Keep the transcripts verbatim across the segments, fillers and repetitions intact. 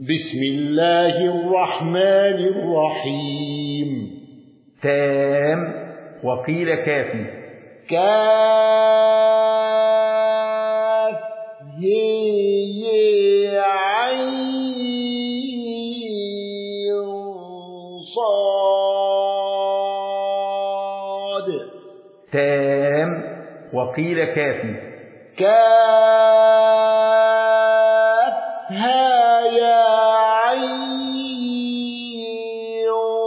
بسم الله الرحمن الرحيم. تام وقيل كافي. كاف ي عين صاد. تام وقيل كافي. كاف ها يا عين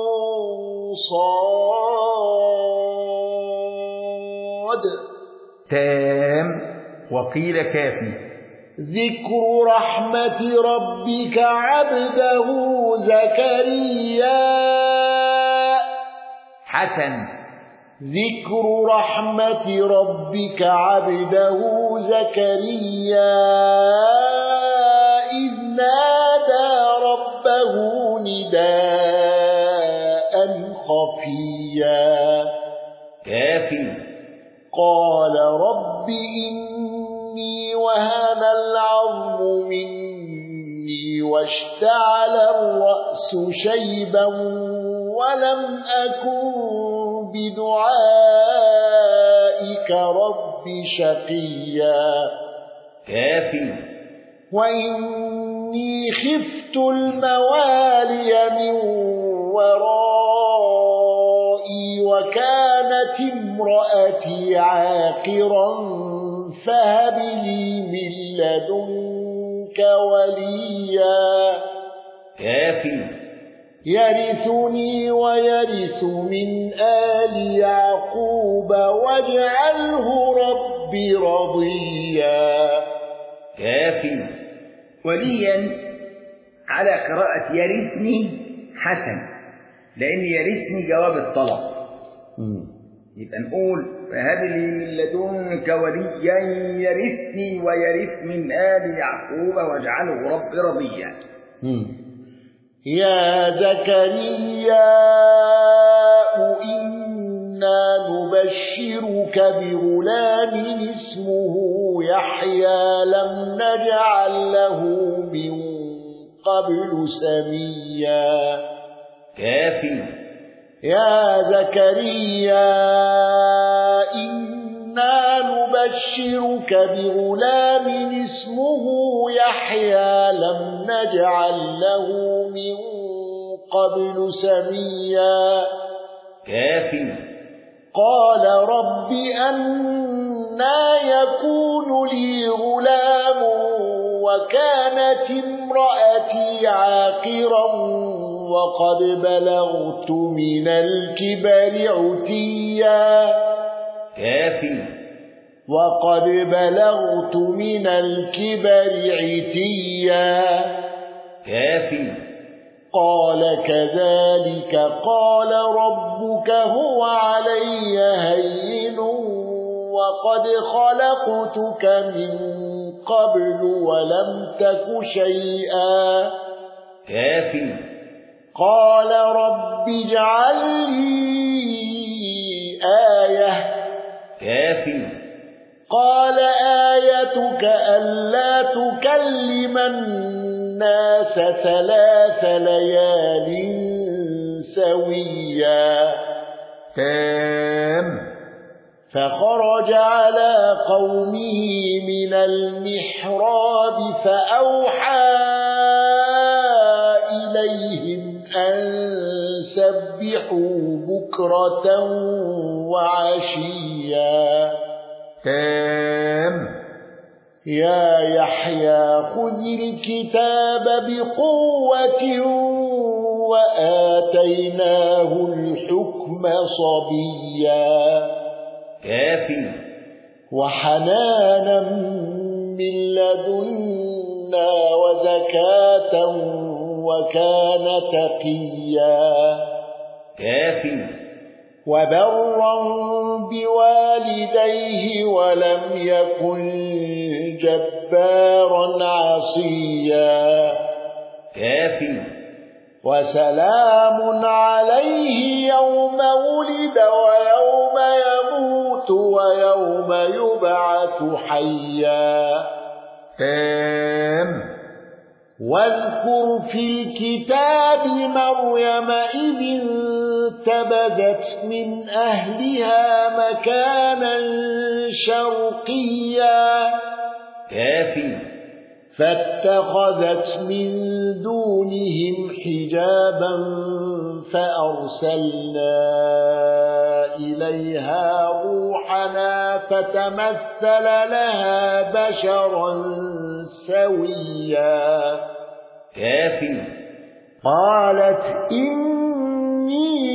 صاد. تام وقيل كافي. ذكر رحمة ربك عبده زكريا. حسن. ذكر رحمة ربك عبده زكريا إذ نادى ربه نداء خفيا. كافي. قال رب إني وهن العظم مني واشتعل الرأس شيبا ولم أكن بدعائك رب شقيا. كافي. وإني خفت الموالي من ورائي وكانت امرأتي عاقرا فهب لي من لدنك وليا. كافي. يرثني ويرث من آل يعقوب واجعله رب رضيا. كافي. وليا على قراءة يرثني حسن، لأن يرثني جواب الطلب. يبقى نقول فهب لي من لدنك وليا يرثني ويرث من آل يعقوب واجعله رب رضيا. يا زكريا إنا نبشرك بغلام اسمه يحيى لم نجعل له من قبل سميا. كافي. يا زكريا إنا نبشرك بغلام اسمه يحيى لم نجعل له من قبل سميا. كافي. قال رب أنى يكون لي غلام وكانت امرأتي عاقرا وقد بلغت من الكبر عتيا. كافي. وقد بلغت من الكبر عتيا. كافي. قال كذلك قال ربك هو علي هين وقد خلقتك من قبل ولم تك شيئا. كافي. قال رب اجعل لي آية. كافي. قال آيتك ألا تكلم الناس ثلاث ليال سويا. تام. فخرج على قومه من المحراب فأوحى إليهم أن سبحوا بكرة وعشيا. تام. يا يحيى خذ الكتاب بقوة وآتيناه الحكم صبيا. كافي. وحنانا من لدنا وزكاة وكان تقيا. كافي. وبرا بوالديه ولم يكن جبارا عصيا. كافي. وسلام عليه يوم ولد ويوم يموت ويوم يبعث حيا. تام. واذكر في الكتاب مريم إذ انتبذت من أهلها مكانا شرقيا كافي فاتخذت من دونهم حجابا فأرسلنا إليها روحنا فتمثل لها بشرا سويا كافي قالت إني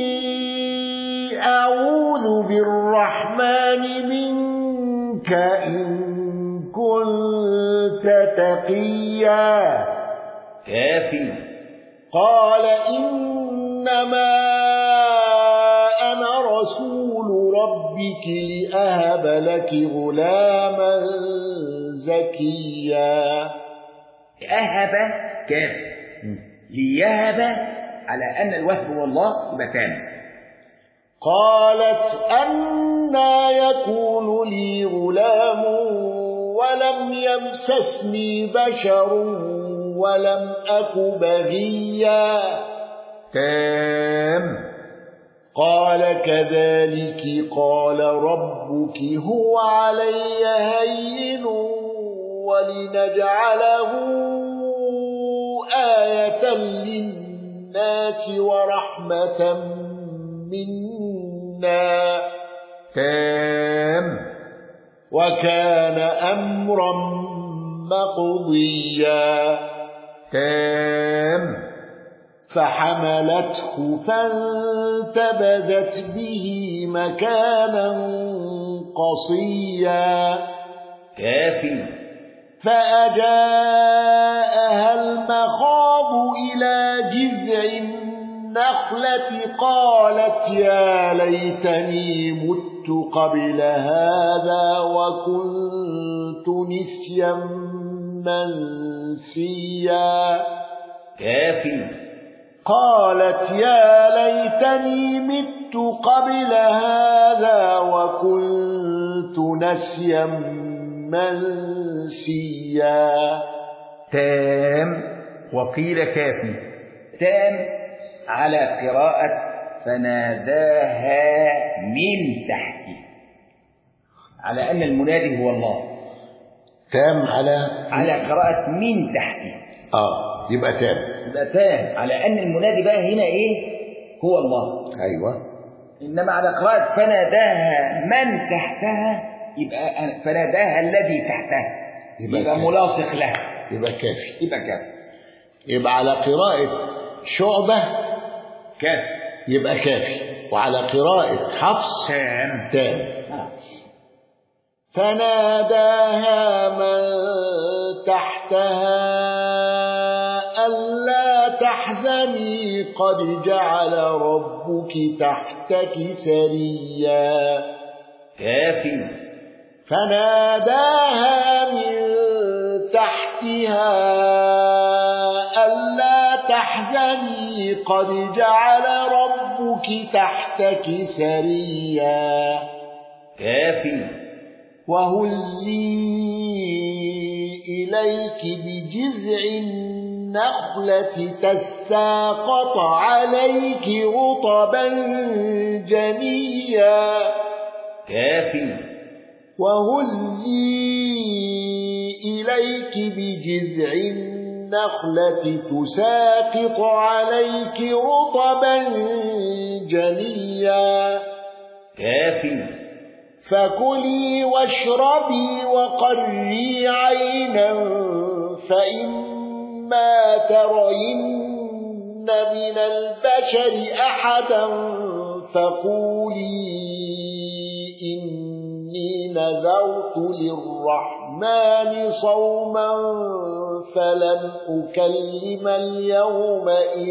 أعوذ بالرحمن منك إن كنت تقيا كافي قال إنما أنا رسول ربك لأهب لك غلاما زكيا. أهب كافي ليهب على أن الوهب هو الله يبقى تام. قالت أنى يكون لي غلام ولم يمسسني بشر ولم أك بغيا. تام. قال كذلك قال ربك هو علي هين ولنجعله آية للناس ورحمة منا. تام. وكان أمرا مقضيا. تام. فحملته فانتبذت به مكانا قصيا. كافي فأجاءها المخاض إلى جذع النخلة قالت يا ليتني مت قبل هذا وكنت نسيا منسيا. كافي قالت يا ليتني مت قبل هذا وكنت نسيا منسيا. تام. وقيل كافي. تام على قراءة فناداها من تحته على أن المنادي هو الله. تام على على قراءة من تحته. اه يبقى تام. يبقى تام على أن المنادي بقى هنا إيه؟ هو الله. أيوة. إنما على قراءة فناداها من تحتها يبقى فناداها الذي تحتها يبقى, يبقى ملاصق له. يبقى كافي. يبقى كافي. يبقى على قراءة شعبة كافي. يبقى كافي. وعلى قراءة حفص تام. تام. آه. فناداها من تحتها ألا تحزني قد جعل ربك تحتك سريا. كافي. فناداها من تحتها ألا تحزني قد جعل ربك تحتك سريا. كافي. وهزي إليك بجذع النخلة تساقط عليك رطبا جنيا. كافي. وهزي إليك بجذع النخلة تساقط عليك رطبا جنيا. كافي. فكلي واشربي وقري عينا فإما ترين من البشر أحدا فقولي إني نذرت للرحمن صوما فلن أكلم اليوم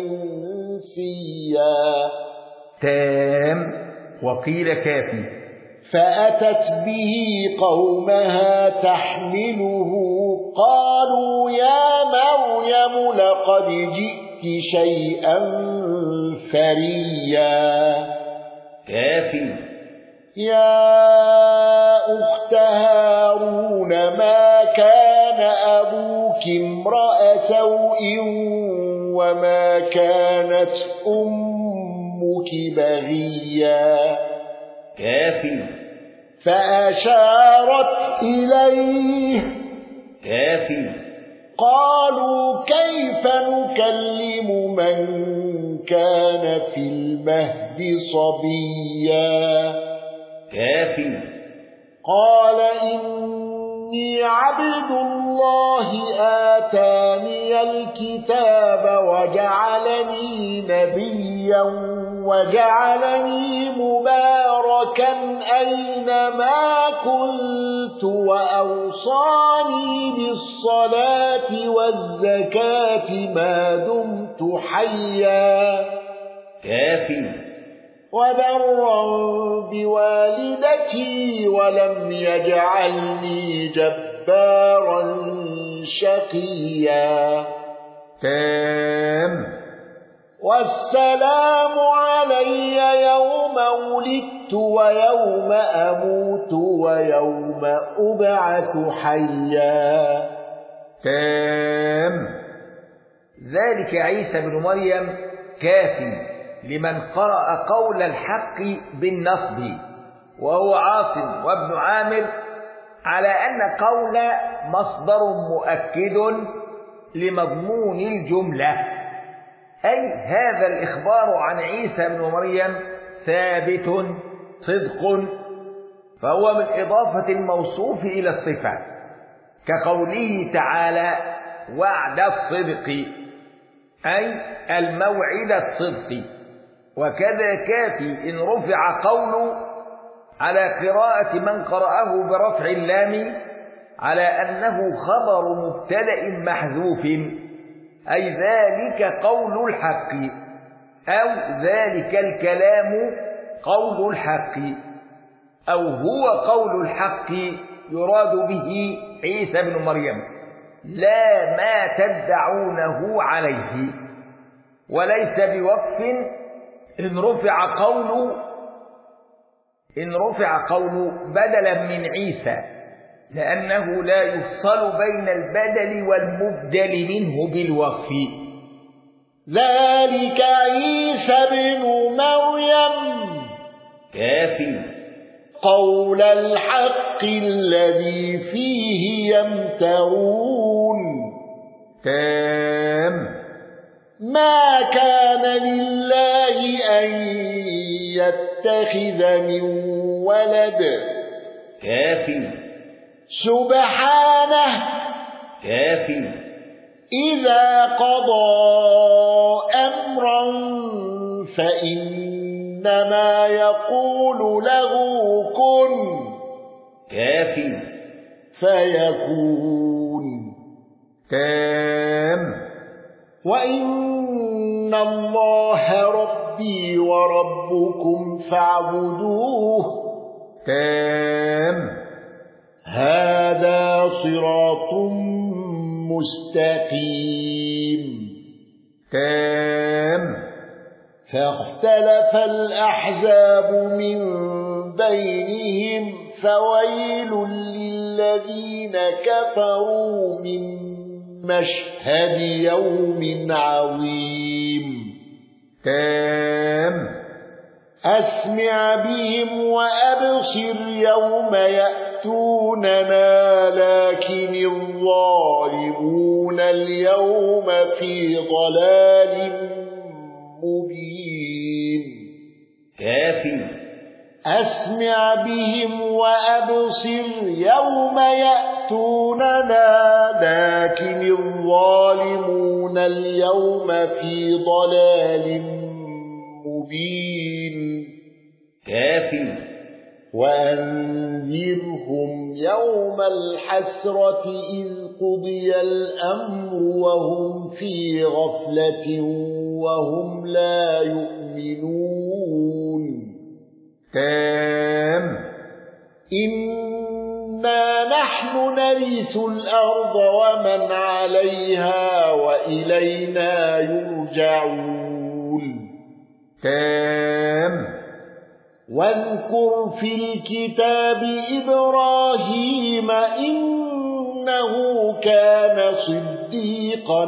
إنسيا. تام. وقيل كافي. فأتت به قومها تحمله قالوا يا مريم لقد جئت شيئا فريا. كافي. يا أخت هارون ما كان أبوك امرأ سوء وما كانت أمك بغيا كافي فأشارت إليه كافي قالوا كيف نكلم من كان في المهد صبيا كافي قال إني عبد الله آتاني الكتاب وجعلني نبيا وجعلني مباركا أينما كنت وأوصاني بالصلاة والزكاة ما دمت حيا كافي وبرا بوالدتي ولم يجعلني جبارا شقيا تام والسلام علي يوم ولدت ويوم أموت ويوم أبعث حيا تام ذلك عيسى بن مريم كافي لمن قرأ قول الحق بالنصب وهو عاصم وابن عامر على أن قول مصدر مؤكد لمضمون الجملة، أي هذا الإخبار عن عيسى بن مريم ثابت صدق، فهو من إضافة الموصوف إلى الصفة كقوله تعالى وعد الصدق أي الموعد الصدق. وكذا كافي إن رفع قول على قراءة من قرأه برفع اللام على أنه خبر مبتدأ محذوف، أي ذلك قول الحق أو ذلك الكلام قول الحق أو هو قول الحق يراد به عيسى بن مريم لا ما تدعونه عليه، وليس بوقف إن رفع قول إن رفع قول بدلا من عيسى، لأنه لا يفصل بين البدل والمبدل منه بالوقف. ذلك عيسى بن مريم كافي قول الحق الذي فيه يمترون تام ما كان لله أن يتخذ من ولد كافي سبحانه كافي إذا قضى أمرا فإنما يقول له كن كافي فيكون تام وإن الله ربي وربكم فاعبدوه تام هذا صراط مستقيم تام فاختلف الأحزاب من بينهم فويل للذين كفروا من مشهد يوم عظيم تام أسمع بهم وأبصر يوم يأتوننا لكن الظالمون اليوم في ضلال مبين كافي أسمع بهم وأبصر يوم يأتوننا لكن الظالمون اليوم في ضلال مبين كافي وأنذرهم يوم الحسرة إذ قضي الأمر وهم في غفلة وهم لا يؤمنون تام إنا نحن نرث الأرض ومن عليها وإلينا يرجعون تام واذكر في الكتاب إبراهيم إنه إنه كان صديقا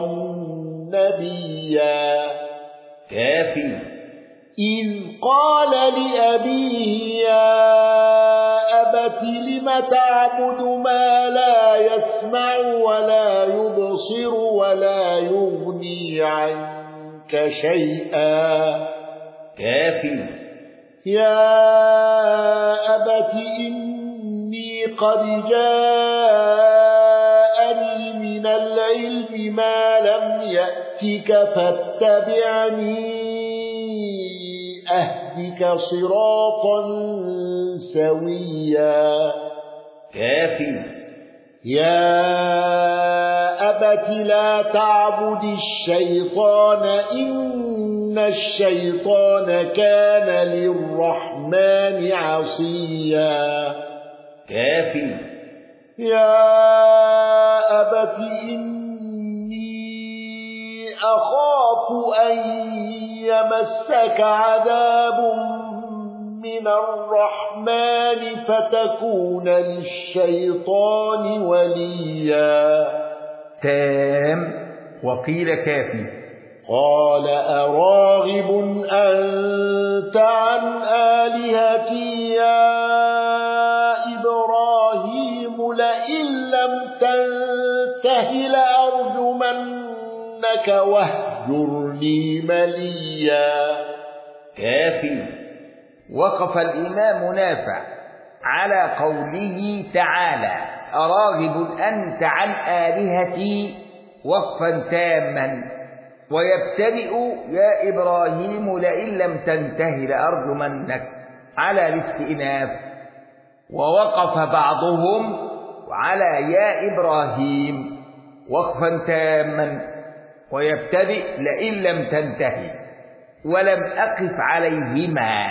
نبيا كافي إذ قال لأبيه يا أبت لم تعبد ما لا يسمع ولا يبصر ولا يغني عنك شيئا كافي يا أبت إني قد جاءني من العلم ما لم يأتك فاتبعني أهدك صراطا سويا كافي يا أبت لا تعبد الشيطان إن الشيطان كان للرحمن عصيا كافي يا أبت إني أخاف أن يمسك عذاب من الرحمن فتكون للشيطان وليا تام وقيل كافي قال أراغب أنت عن آلهتي يا إبراهيم لئن لم تنته لأرجمنك واهجرني مليا كافي وقف الإمام نافع على قوله تعالى أراغب أنت عن آلهتي وقفا تاما ويبتدئ يا إبراهيم لئن لم تنته لأرجمنك على الاستئناف ووقف بعضهم على يا إبراهيم وقفا تاما ويبتدئ لئن لم تنتهي ولم أقف عليهما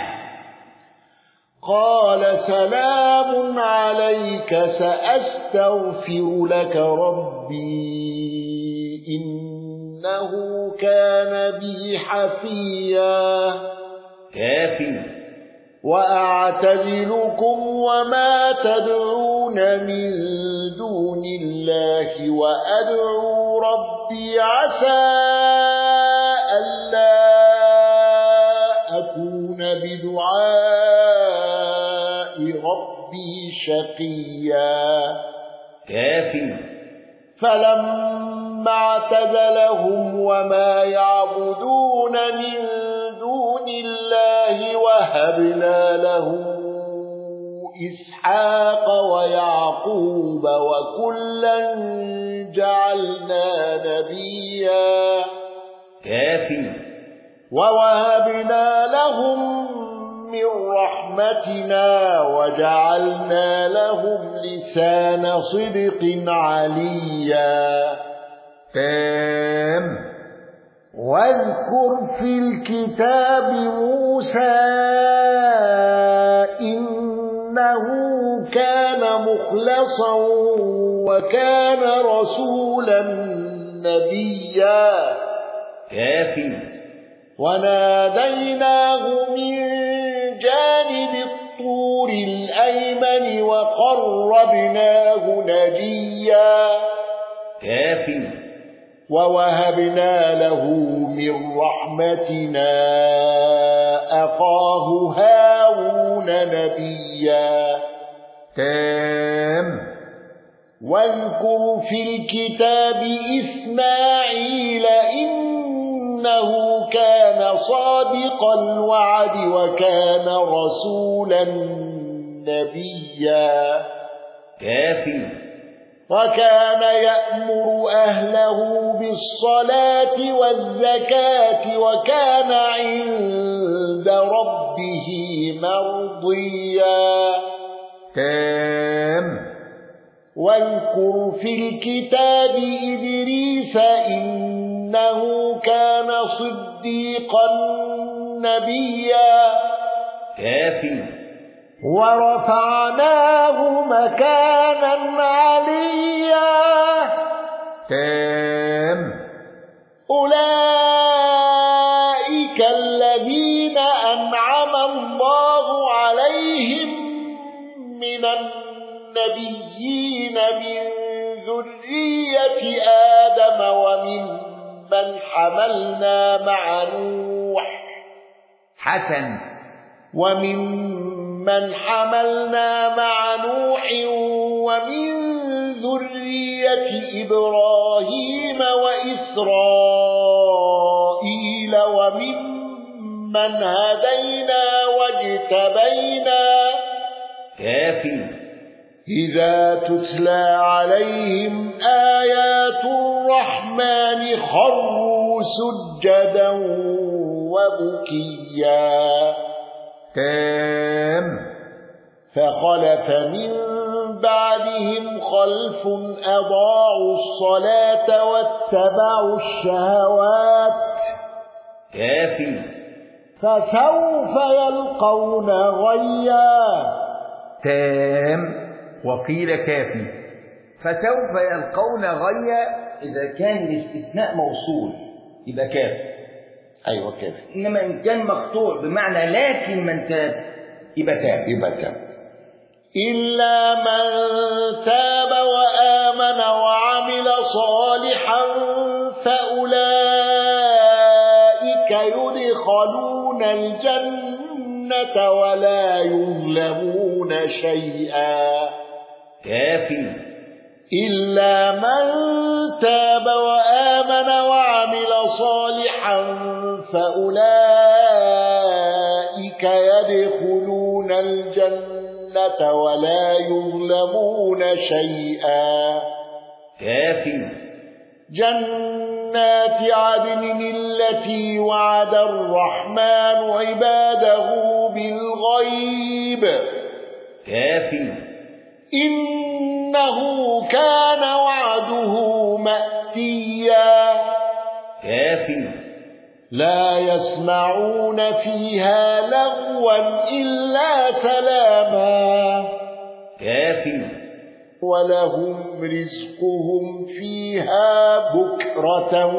قال سلام عليك سأستغفر لك ربي إنه كان بي حفيا كافي وأعتزلكم وما تدعون من دون الله وأدعو ربي عسى ألا أكون بدعاء ربي شقيا كافي فلما اعتزلهم وما يعبدون من دون الله وهبنا له إسحاق ويعقوب وكلا جعلنا نبيا كافي ووهبنا لهم من رحمتنا وجعلنا لهم لسان صدق عليا تام واذكر في الكتاب موسى إنه كان مخلصا وكان رسولا نبيا كافي وناديناه من جانب الطور الأيمن وقربناه نجيا كافي ووهبنا له من رحمتنا أخاه هارون نبيا تام واذكر في الكتاب إسماعيل إنه كان صادق الوعد وكان رسولا نبيا كافي وكان يأمر أهله بالصلاة والزكاة وكان عند ربه مرضيا تام واذكر في الكتاب إدريس إنه كان صديقا نبيا كافي ورفعناه مكانا عليا تام أولئك الذين أنعم الله عليهم من النبيين من ذرية آدم وممن حملنا مع نوح حسن وممن حملنا مع نوح ومن ذرية إبراهيم وإسرائيل وممن هدينا واجتبينا كافي إذا تتلى عليهم آيات الرحمن خروا سجدا وبكيا تام فخلف من بعدهم خلف أضاعوا الصلاة واتبعوا الشهوات كافي فسوف يلقون غيا تام وقيل كافي فسوف يلقون غيا. إذا كان الاستثناء موصول يبقى كافي، أيوة كافي. إنما إن كان مقطوع بمعنى لكن من تاب يبقى تاب يبقى تاب. إلا من تاب وآمن وعمل صالحا فأولئك يدخلون الجنة ولا يظلمون شيئا كافي إلا من تاب وآمن وعمل صالحا فأولئك يدخلون الجنة ولا يظلمون شيئا كافي جنات عدن التي وعد الرحمن عباده بالغيب كافي إنه كان وعده مأتيا كافي لا يسمعون فيها لغوا إلا سلاما كافي ولهم رزقهم فيها بكرة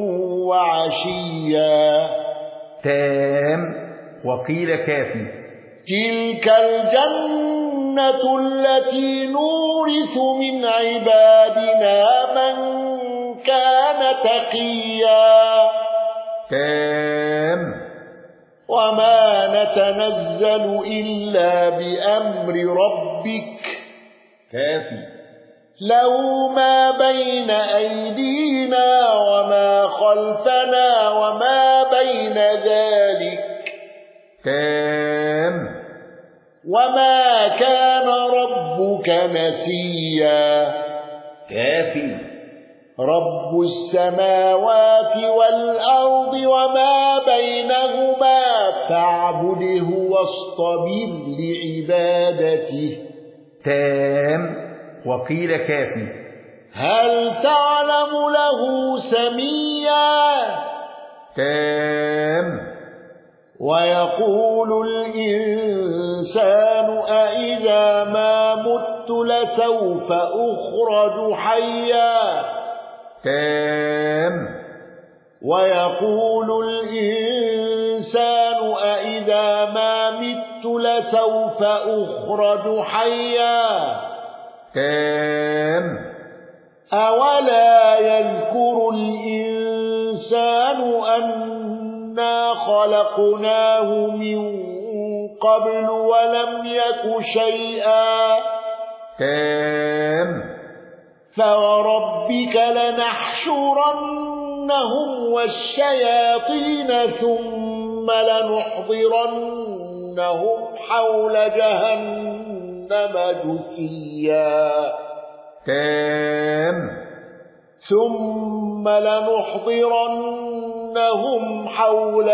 وعشيا تام وقيل كافي تلك الجنة التي نورث من عبادنا من كان تقيا تام وما نتنزل إلا بأمر ربك كافي له ما بين أيدينا وما خلفنا وما بين ذلك تام وما كان ربك نسيا كافي رب السماوات والأرض وما بينهما فاعبده واصطبر لعبادته تام وقيل كافي هل تعلم له سميا تام ويقول الإنسان أإذا ما مت لسوف أخرج حيا تام ويقول الإنسان أإذا ما مت لسوف أخرج حيا تام أولا يذكر الإنسان أنا خلقناه من قبل ولم يك شيئا تام فوربك لنحشرنهم والشياطين ثم لنحضرنهم حول جهنم جثيا تام ثم لنحضرنهم حول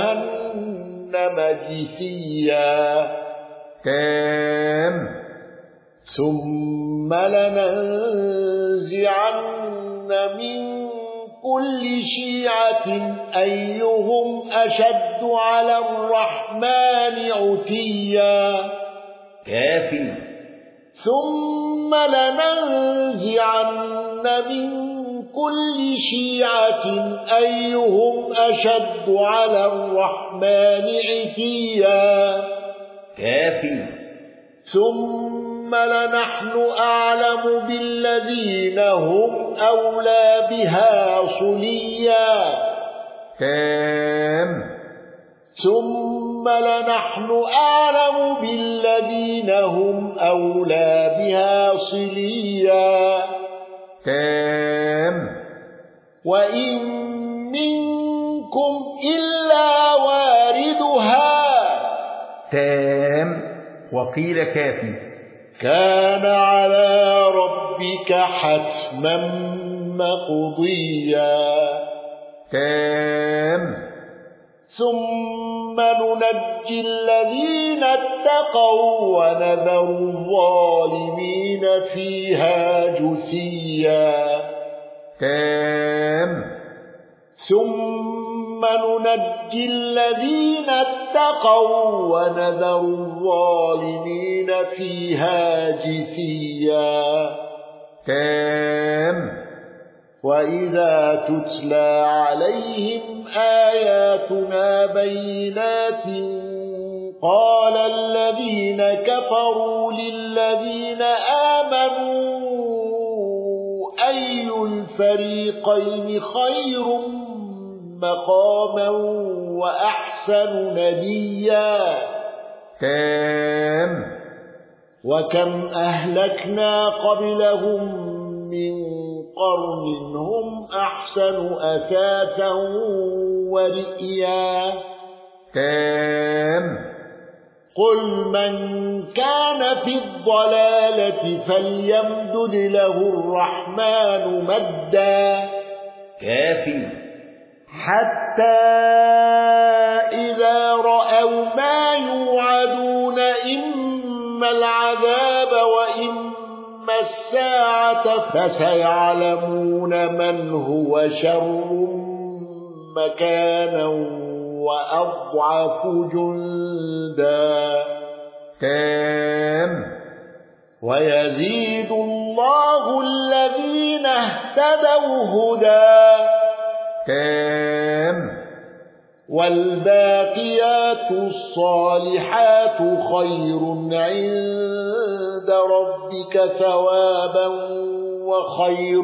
جهنم جثيا تام ثم لننزعن من كل شيعة أيهم أشد على الرحمن عتيا كافي ثم لننزعن من كل شيعة أيهم أشد على الرحمن عتيا كافي ثم ثم لنحن أعلم بالذين هم أولى بها صليا تام ثم لنحن أعلم بالذين هم أولى بها صليا تام وإن منكم إلا واردها تام وقيل كافي كان على ربك حتما مقضيا تام ثم ننجي الذين اتقوا ونذر الظالمين فيها جثيا تام ثم ننجي الذين اتقوا ونذر الظالمين فيها جثيا تام وإذا تتلى عليهم آياتنا بينات قال الذين كفروا للذين آمنوا أي الفريقين خير مقاما وأحسن نديا تام وكم أهلكنا قبلهم من قرن هم أحسن أثاثا ورئيا تام قل من كان في الضلالة فليمدد له الرحمن مدا كافي حتى إذا رأوا ما يوعدون إما العذاب وإما الساعة فسيعلمون من هو شر مكانا وأضعف جندا تام ويزيد الله الذين اهتدوا هدى تام والباقيات الصالحات خير عند ربك ثوابا وخير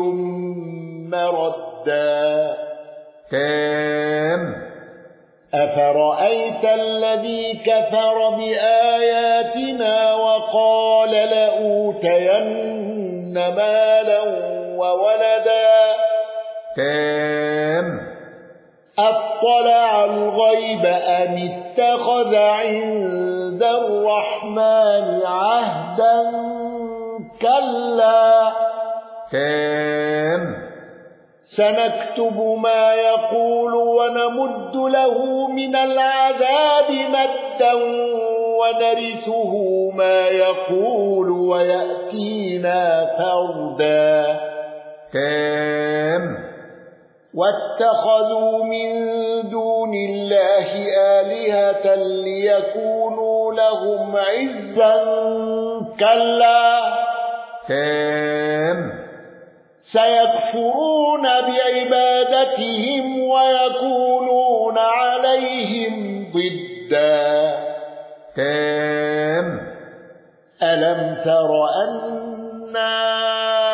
مردا تام أفرأيت الذي كفر بآياتنا وقال لأوتين مالا وولدا تام أطلع الغيب أم اتخذ عند الرحمن عهدا كلا تام سنكتب ما يقول ونمد له من العذاب مدا ونرثه ما يقول ويأتينا فردا تام واتخذوا من دون الله آلهة ليكونوا لهم عزا كلا تام سيكفرون بعبادتهم ويكونون عليهم ضدا تام ألم تر أنا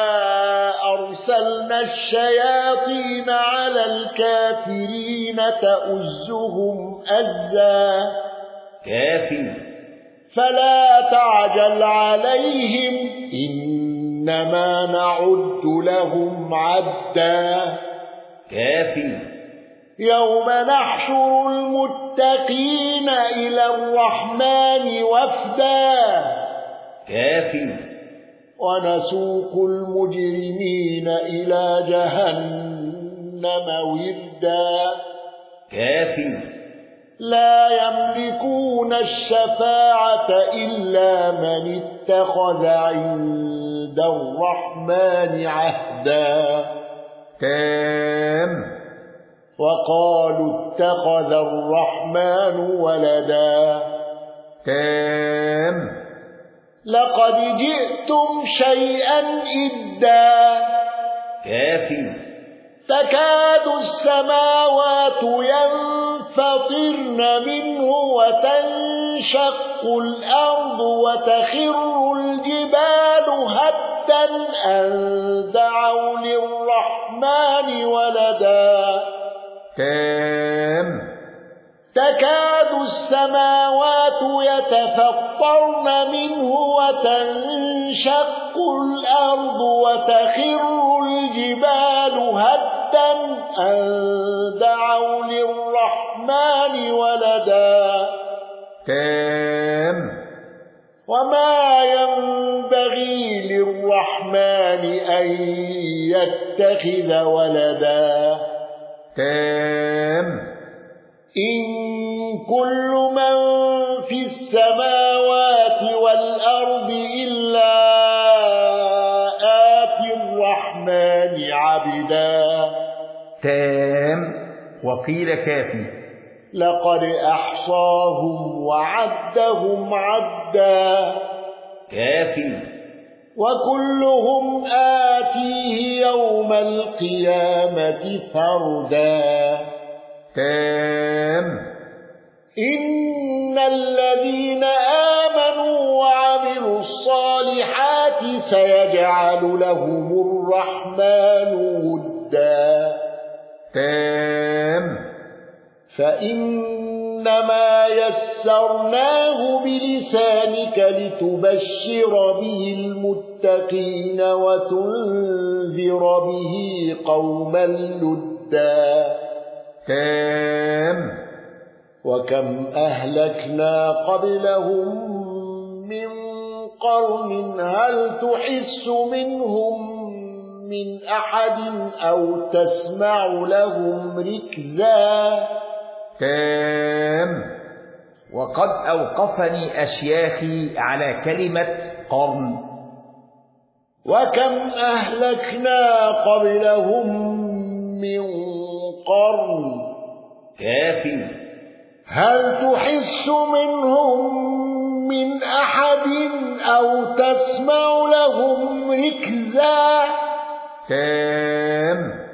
أرسلنا الشياطين على الكافرين تؤزهم أزا كافي فلا تعجل عليهم إنما نعد لهم عدا كافي يوم نحشر المتقين إلى الرحمن وفدا كافي ونسوق المجرمين إلى جهنم وردا كافي لا يملكون الشفاعة إلا من اتخذ عند الرحمن عهدا تام وقالوا اتخذ الرحمن ولدا تام لقد جئتم شيئا إدا كافي تكاد السماوات السماوات ينفطرن منه وتنشق الأرض وتخر الجبال هدا أن دعوا للرحمن ولدا تام تكاد السماوات يتفطرن منه وتنشق الأرض وتخر الجبال هدا أن دعوا للرحمن ولدا تام وما ينبغي للرحمن أن يتخذ ولدا تام إن كل من في السماوات والأرض إلا آتي الرحمن عبدا تام وقيل كافي لقد أحصاهم وعدهم عدا كافي وكلهم آتيه يوم القيامة فردا تام إن الذين آمنوا وعملوا الصالحات سيجعل لهم الرحمن ودا تام فإنما يسرناه بلسانك لتبشر به المتقين وتنذر به قوما لدا تام وكم أهلكنا قبلهم من قرن هل تحس منهم من أحد أو تسمع لهم ركزا تام وقد أوقفني أشياخي على كلمة قرن وكم أهلكنا قبلهم من قرن كافي هل تحس منهم من أحد أو تسمع لهم ركزا تام